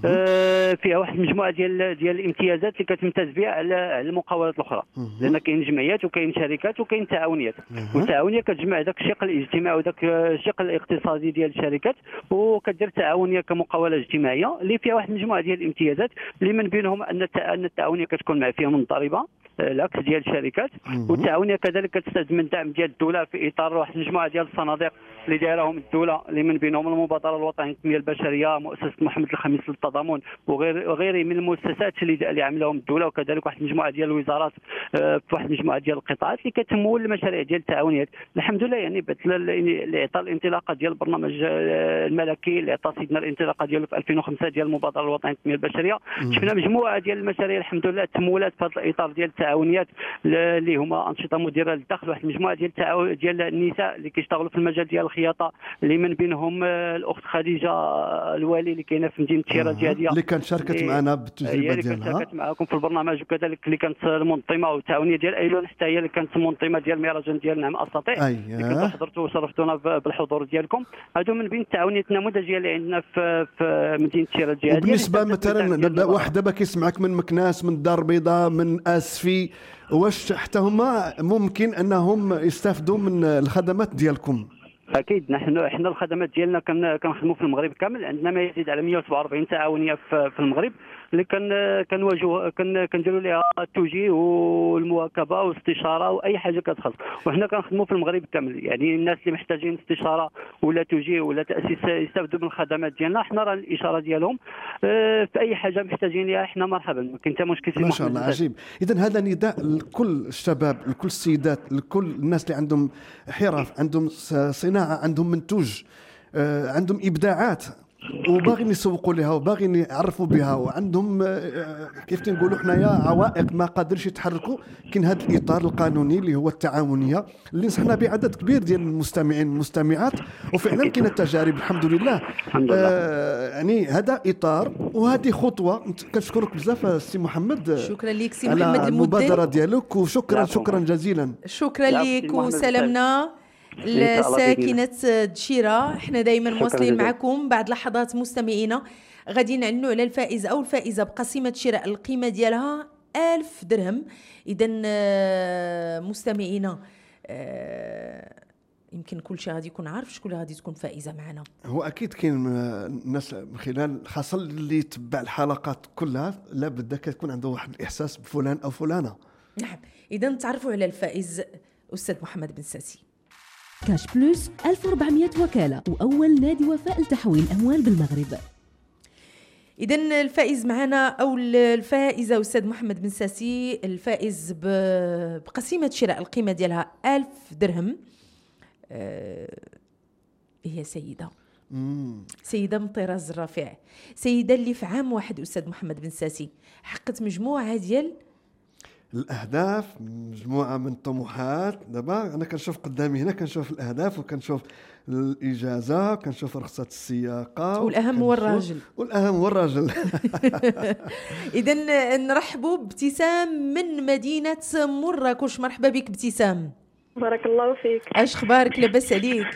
فيها واحد المجموعه ديال الامتيازات اللي كتمتاز بها على المقاولات الاخرى، لان كاين جمعيات وكاين شركات وكاين تعاونيات، والتعاونيه كتجمع ذاك الشق الاجتماعي وذاك الشق الاقتصادي ديال الشركات، وكدير تعاونيه كمقاوله اجتماعيه اللي فيها واحد المجموعه ديال الامتيازات اللي من بينهم ان التعاونيه كتكون معفيه من الضريبه العكس ديال الشركات، والتعاونيه كذلك كتستفد من دعم ديال الدوله في اطار واحد المجموعه ديال الصناديق اللي دايرهم الدوله، اللي من بينهم المبادره الوطنيه للتنميه البشريه، مؤسسه محمد الخامس للتضامن وغيره من المؤسسات اللي عاملاهم الدوله، وكذلك واحد المجموعه ديال الوزارات في واحد المجموعه ديال القطاعات اللي كتمول المشاريع ديال التعاونيات. الحمد لله يعني اللي عطى الانطلاقه ديال البرنامج الملكي اللي عطى سيدنا الانطلاقه ديالو في 2005 ديال المبادره الوطنيه للتنميه البشريه، شفنا مجموعه ديال المشاريع الحمد لله تمولات في هذا الاطار ديال التعاونيات اللي هما انشطه مديره للدخل، واحد المجموعه ديال النساء اللي كيشتغلوا في المجال ديال الخياطه، اللي من بينهم الاخت خديجه الوالي اللي كاينه في مدينه الشيرازيه اللي كانت شاركت معنا بالتجربه ديالها، اللي شاركت معكم في البرنامج، وكذلك اللي كانت المنظمه والتعاونيه ديال ايلون حتى هي اللي كانت المنظمه ديال مهرجان ديال نعم استطيع اللي كنتوا حضرتوا وشرفتونا بالحضور ديالكم. هادو من بين التعاونيات النموذجيه اللي عندنا في مدينه الشيرازيه. وبالنسبه مثلا واحد دابا كيسمعك من مكناس، من الدار البيضاء، من اسفي، واش حتى هما ممكن انهم يستافدوا من الخدمات ديالكم؟ اكيد حنا الخدمات ديالنا كنخدموا في المغرب كامل، عندنا ما يزيد على 147 تعاونيه في المغرب اللي كنديروا لها التوجيه والمواكبه والاستشاره واي حاجه كتخص، وحنا كنخدموا في المغرب كامل. يعني الناس اللي محتاجين استشاره ولا توجيه ولا تاسيس يستافدوا من الخدمات ديالنا، حنا راه الاشاره ديالهم في اي حاجه محتاجين ليها حنا مرحبا، ما كاين حتى مشكل. ما شاء الله عجيب. اذا هذا نداء لكل الشباب، لكل السيدات، لكل الناس اللي عندهم حرف، عندهم صناعه، عندهم منتوج، عندهم ابداعات وباغيين يسوقوا لها وباغيين يعرفوا بها، وعندهم كيف تنقولوا حنايا عوائق ما قادرش يتحركوا. كاين هذا الاطار القانوني اللي هو التعاونيه اللي نصحنا بعدد كبير ديال المستمعين والمستمعات، وفعلا كاين التجارب الحمد لله. يعني هذا اطار وهذه خطوه. كنشكرك بزاف السي محمد. شكرا لك سي محمد على المبادره ديالك، وشكرا جزيلا. شكرا لك وسلامنا لساكنة دشيرة. احنا دايما مواصلين معكم. بعد لحظات مستمعينا غادي نعنوا على الفائزة أو الفائزة بقسيمة شراء القيمة ديالها 1000 درهم. إذن مستمعينا يمكن كل شيء غادي يكون عارف شكون غادي تكون فائزة معنا. هو أكيد كاين الناس من خلال خاصة اللي يتبع الحلقات كلها لابد كتكون عنده واحد الإحساس بفلان أو فلانة. نعم. إذن تعرفوا على الفائز أستاذ محمد بن ساسي. كاش بلوس 1400 وكالة وأول نادي وفاء لتحويل أموال بالمغرب. إذن الفائز معنا أو الفائزة أستاذ محمد بن ساسي، الفائز بقسيمة شراء القيمة ديالها 1000 درهم. هي سيدة من طراز الرفيع، سيدة اللي في عام واحد أستاذ محمد بن ساسي حقت مجموعة ديال الأهداف، مجموعة من الطموحات. دابا أنا كنشوف قدامي هنا، كنشوف الأهداف وكنشوف الإجازة، كنشوف رخصة السياقة، والأهم هو الراجل. إذن نرحبوا بابتسام من مدينة مراكش. مرحبا بك ابتسام. بارك الله فيك. اش اخبارك؟ لاباس عليك؟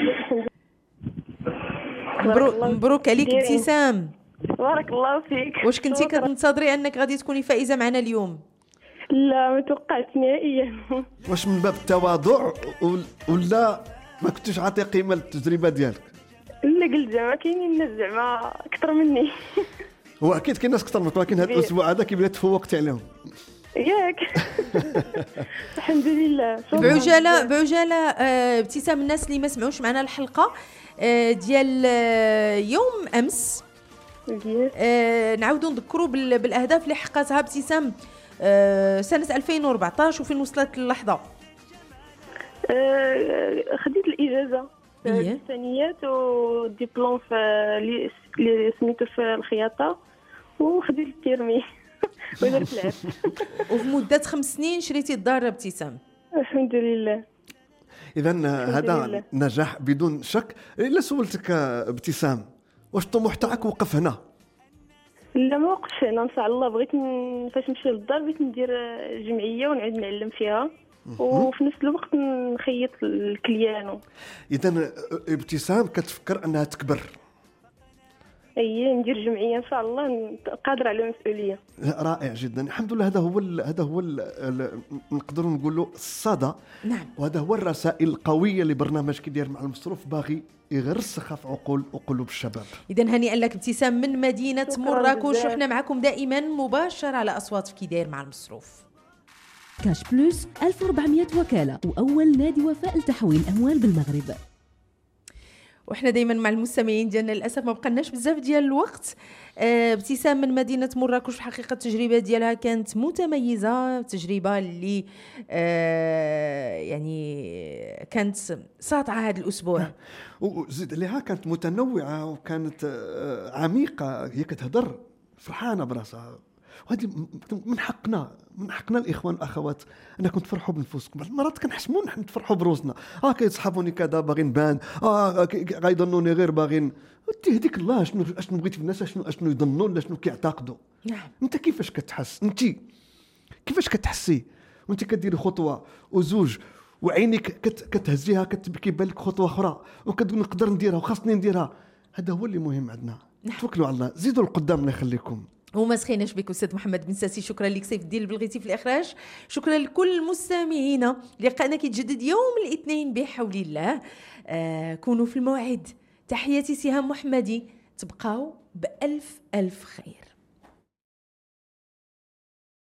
مبروك عليك ابتسام. بارك الله فيك. واش كنتي كتنتظري انك غادي تكوني فائزه معنا اليوم؟ لا ما توقعت نهائيا. واش من باب التواضع ولا ما كنتش عاطي قيمه للتجربه ديالك؟ لا قلت زعما كاينين الناس زعما اكثر مني. هو اكيد كاين ناس اكثر منك، ولكن هذا الاسبوع هذا كيبدا تفوقتي عليهم ياك. الحمد لله. بعجاله ابتسام، الناس اللي ما سمعوش معنا الحلقه ديال يوم امس نعاودوا نذكروا بالاهداف اللي حققتها ابتسام سنه 2014 وفين وصلت اللحظه. خديت الاجازه الثانيات ودبلوم في اللي سميتو في الخياطه وخديت الترمي ودرت العرس. وفي مده 5 سنين شريتي الدار ابتسام. الحمد لله. اذا هذا نجاح بدون شك. الا سولتك ابتسام واش الطموح تاعك وقف هنا؟ لا ما وقفش هنا ان شاء الله. بغيت فاش نمشي للدار بغيت ندير جمعيه ونعود نعلم فيها وفي نفس الوقت نخيط الكليانو. اذا ابتسام كتفكر انها تكبر؟ اي ندير جمعيه ان شاء الله قادره على المسؤوليه. رائع جدا. الحمد لله. هذا هو نقدر نقولوا الصدى. نعم. وهذا هو الرسائل القويه اللي برنامج كيدير مع المصروف باغي يغرسها في عقول وقلوب الشباب. اذا هنيئا لك ابتسام من مدينه مراكش، وحنا معكم دائما مباشر على اصوات في كيداير مع المصروف. كاش بلوس 1400 وكاله واول نادي وفاء لتحويل اموال بالمغرب. وحنا دائما مع المستمعين ديالنا للاسف ما بقناش بزاف ديال الوقت. ابتسام من مدينه مراكش، في الحقيقه التجربه ديالها كانت متميزه، تجربه اللي يعني كانت ساطعه هذا الاسبوع. وزيد عليها كانت متنوعه وكانت عميقه. هي كتهضر فرحانه براسها، وهذه من حقنا الاخوان والاخوات انكم تفرحوا بنفوسكم. بعض المرات كنحسموا نحن نفرحوا بروسنا. كيصحابوني كذا باغي نبان، غيظنوني غير باغي تهديك الله. شنو بغيتي في الناس، شنو يظنوا ولا شنو كيعتقدوا. نعم. انت كيفاش كتحس؟ انت كيفاش كتحسي وانت كديري خطوه وزوج وعينيك كتهزيها كيبان لك خطوه اخرى وكتقول نقدر نديرها وخاصني نديرها؟ هذا هو اللي مهم عندنا. نعم. توكلوا على الله، زيدوا القدام الله يخليكم. وما سخيناش بك استاذ محمد بن ساسي. شكرا لك سيف الدين البلغيتي في الاخراج. شكرا لكل مستمعينا. لقاءنا كيتجدد يوم الاثنين بحول الله. كونوا في الموعد. تحياتي سهام محمدي. تبقاو بألف خير.